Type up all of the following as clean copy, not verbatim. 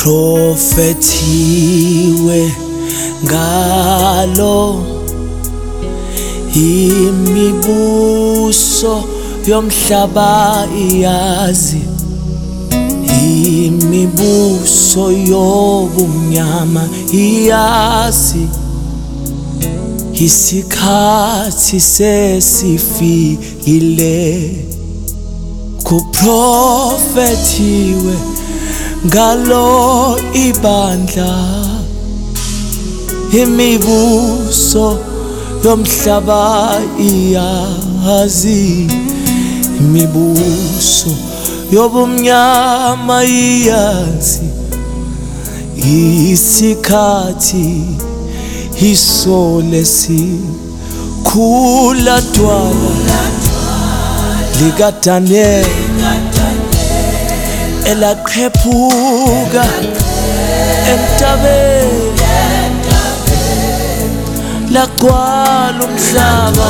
kuprofethiwe ngalo imibuso yomhlaba iyazi, imibuso yobumnyama iyazi, isikhathi sesifikile kuprofethiwe ngalo ibandla, imibuso yomhlaba iyazi, imibuso yobumnyama iyazi, isikhathi isolesikhula dwala likaDaniel elaqephuka entabeni lagcwala umhlaba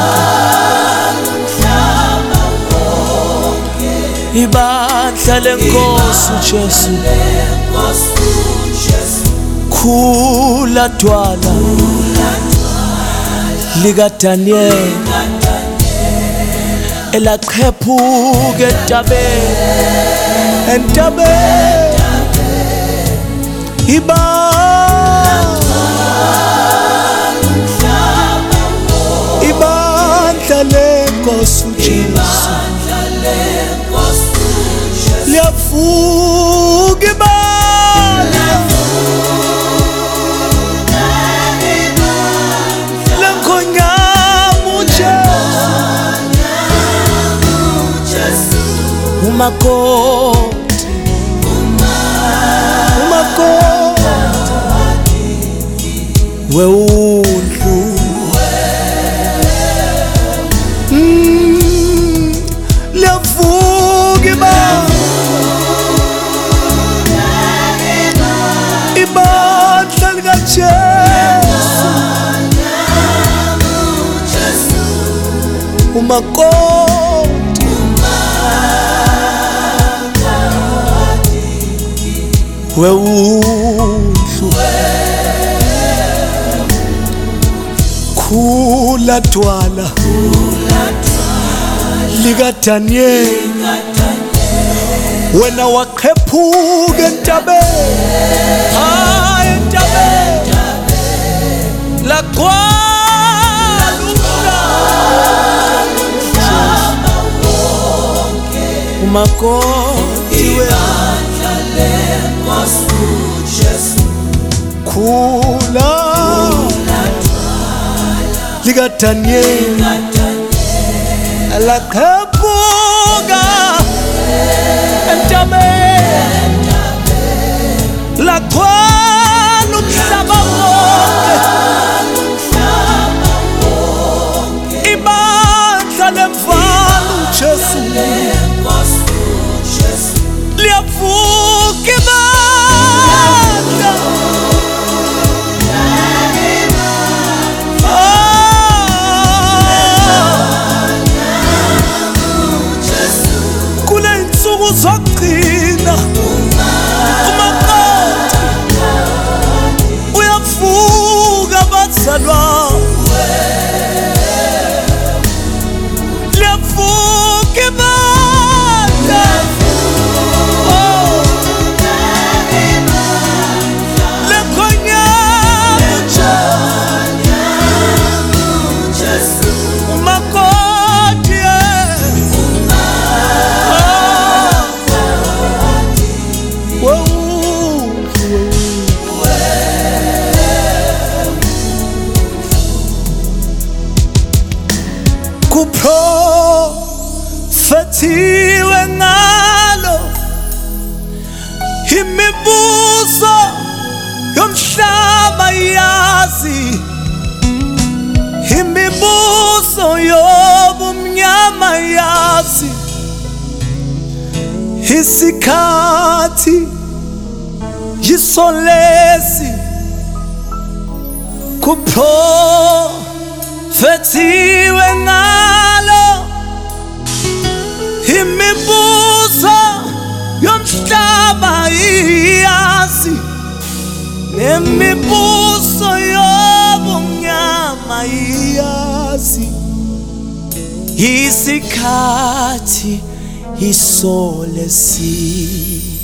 ibandla lenkosi uJesu khula dwala likaDaniel elaqephuka entabeni ibandla lenkosi uJesu liyavuka ibandla lenkonyama uJesu umakoti weundlu liyavuka ibandla likaJesu umakoti weundlu khula dwala likaDaniel wena waqephuka entabeni lagcwala umakoti khula likaDaniel laqephuka entabeni lagcwala umhlaba wonke ibandla lemfana uJesu liyavuka ibandla uzogcina umakoti uyavuka bazalwa liyavuka ibandla lenkonyama uJesu umakoti kuprofethiwe ngalo imibuso yomhlaba iyazi, imibuso yobumnyama iyazi, isikhathi yisolesi kuprofethiwe ngalo imibuso yomhlaba iyazi, Imibuso yobumnyama iyazi isikhathi isolesi.